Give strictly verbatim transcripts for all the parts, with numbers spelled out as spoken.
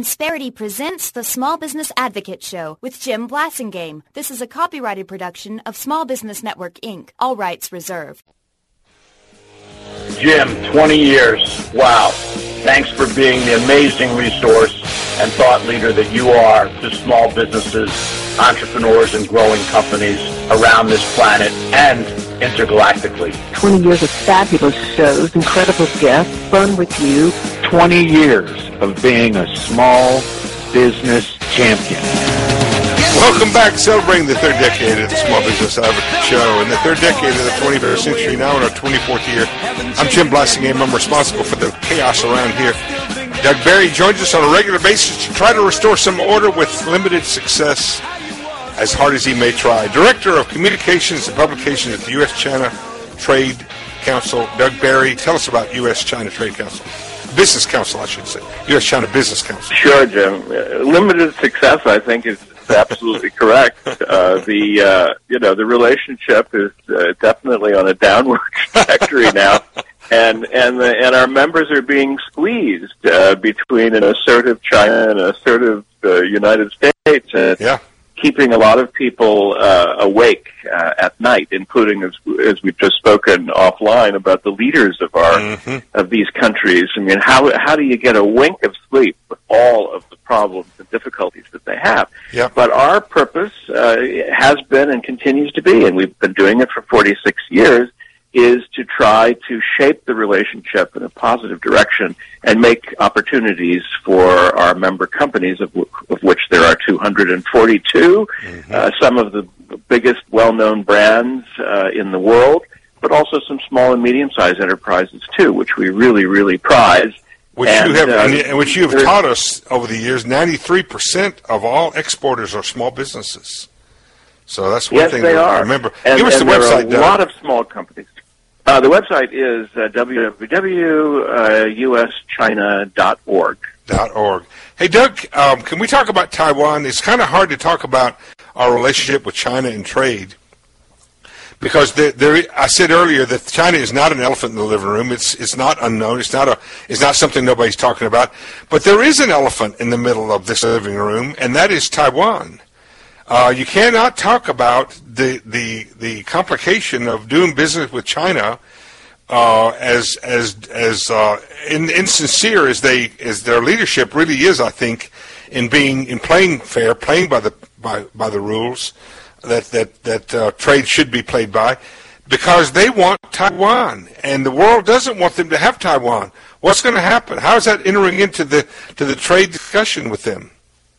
Insperity presents the Small Business Advocate Show with Jim Blasingame. This is a copyrighted production of Small Business Network, Incorporated. All rights reserved. Jim, twenty years. Wow. Thanks for being the amazing resource and thought leader that you are to small businesses, entrepreneurs, and growing companies around this planet and intergalactically. twenty years of fabulous shows, incredible guests, fun with you. twenty years of being a small business champion. Welcome back, celebrating the third decade of the Small Business Advocate Show and the third decade of the twenty-first century, now in our twenty-fourth year. I'm Jim Blasingame. I'm responsible for the chaos around here. Doug Barry joins us on a regular basis to try to restore some order with limited success, as hard as he may try. Director of Communications and Publications at the U S China Trade Council, Doug Barry. Tell us about U S China Trade Council. Business Council, I should say. U S China Business Council. Sure, Jim. Uh, limited success, I think, is absolutely correct. Uh, the uh, you know the relationship is uh, definitely on a downward trajectory now, and and the, and our members are being squeezed uh, between an assertive China and an assertive uh, United States, and yeah. keeping a lot of people uh, awake uh, at night, including as as we've just spoken offline about the leaders of our mm-hmm. of these countries. I mean, how how do you get a wink of sleep with all of the problems and difficulties that they have? Yeah. But our purpose uh, has been and continues to be, and we've been doing it for forty-six years, is to try to shape the relationship in a positive direction and make opportunities for our member companies, of, w- of which there are two hundred forty-two, mm-hmm. uh, some of the biggest well-known brands uh, in the world, but also some small and medium-sized enterprises, too, which we really, really prize. Which and, you have, uh, and which you have taught us over the years. ninety-three percent of all exporters are small businesses. So that's one yes, thing they to are. remember. And, Give us and the there website, are a Doug. lot of small companies. Uh, the website is uh, w w w dot u s china dot org. Dot org. Hey, Doug, um, can we talk about Taiwan? It's kind of hard to talk about our relationship with China and trade because there, there, I said earlier that China is not an elephant in the living room. It's it's not unknown. It's not a it's not something nobody's talking about. But there is an elephant in the middle of this living room, and that is Taiwan. Uh, you cannot talk about the the the complication of doing business with China uh, as as as uh, in, insincere as they as their leadership really is. I think in being in playing fair, playing by the by by the rules that that that uh, trade should be played by, because they want Taiwan and the world doesn't want them to have Taiwan. What's going to happen? How is that entering into the to the trade discussion with them?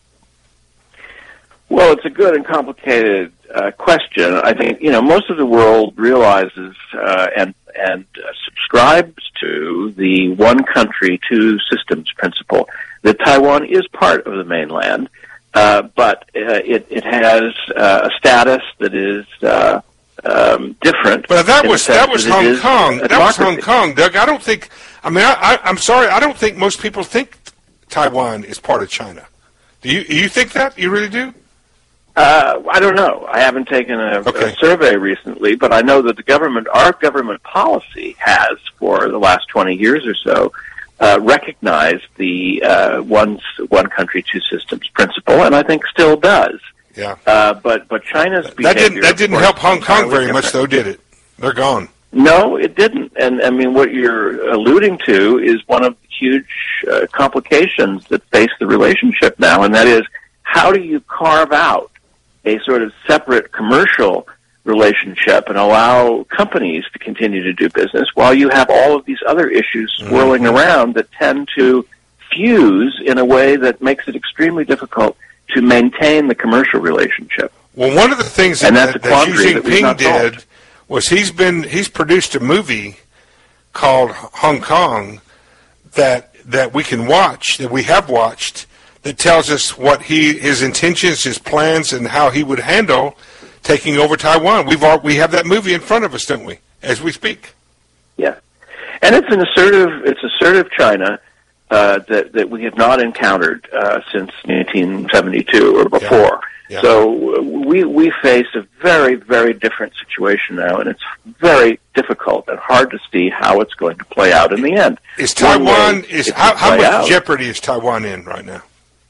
Well, it's a good and complicated uh, question. I think, you know, most of the world realizes uh, and and uh, subscribes to the one country, two systems principle, that Taiwan is part of the mainland, uh, but uh, it, it has uh, a status that is uh, um, different. But that was that was that Hong Kong. That was Hong democracy. Kong, Doug. I don't think. I mean, I, I, I'm sorry. I don't think most people think Taiwan is part of China. Do you? You think that? You really do? Uh, I don't know. I haven't taken a, Okay. a survey recently, but I know that the government, our government policy has, for the last twenty years or so, uh, recognized the uh, one one country, two systems principle, and I think still does. Yeah. Uh, but but China's That behavior, didn't that of didn't course, help Hong Kong entirely very much, different. though, did it? They're gone. No, it didn't. And I mean, what you're alluding to is one of the huge uh, complications that face the relationship now, and that is, how do you carve out a sort of separate commercial relationship and allow companies to continue to do business while you have all of these other issues swirling Mm-hmm. around that tend to fuse in a way that makes it extremely difficult to maintain the commercial relationship. Well, one of the things that, And that's that, a that Xi quandary that we've Jinping not did solved. was he's been he's produced a movie called Hong Kong that that we can watch, that we have watched, that tells us what he his intentions, his plans, and how he would handle taking over Taiwan. We've all, we have that movie in front of us, don't we, as we speak? Yeah, and it's an assertive, it's assertive China uh, that that we have not encountered uh, since nineteen seventy-two or before. Yeah. So uh, we we face a very very different situation now, and it's very difficult and hard to see how it's going to play out in the end. Is One way Taiwan is it how, could how play much out- jeopardy is Taiwan in right now?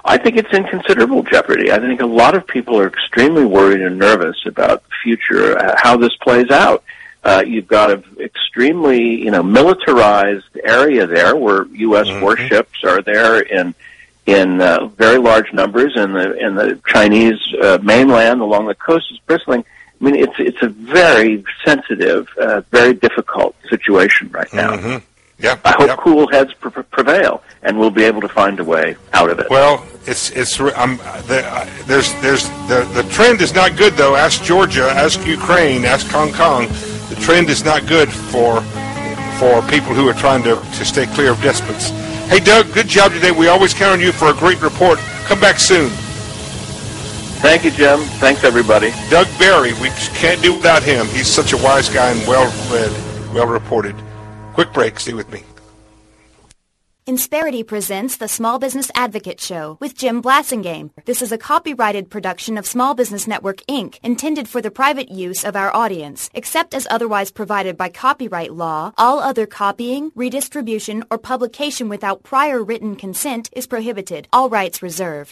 I think it's in considerable jeopardy. I think a lot of people are extremely worried and nervous about the future, uh, how this plays out. Uh, you've got an extremely, you know, militarized area there where U S Mm-hmm. warships are there in in uh, very large numbers, and the in the Chinese uh, mainland along the coast is bristling. I mean, it's it's a very sensitive, uh, very difficult situation right now. Mm-hmm. Yeah, I hope yep. cool heads pre- prevail, and we'll be able to find a way out of it. Well, it's it's um, the, uh, there's there's the the trend is not good though. Ask Georgia, ask Ukraine, ask Hong Kong. The trend is not good for for people who are trying to, to stay clear of despots. Hey, Doug, good job today. We always count on you for a great report. Come back soon. Thank you, Jim. Thanks, everybody. Doug Barry, we can't do without him. He's such a wise guy and well-read, well-reported. Quick break. Stay with me. Insperity presents the Small Business Advocate Show with Jim Blasingame. This is a copyrighted production of Small Business Network, Incorporated, intended for the private use of our audience. Except as otherwise provided by copyright law, all other copying, redistribution, or publication without prior written consent is prohibited. All rights reserved.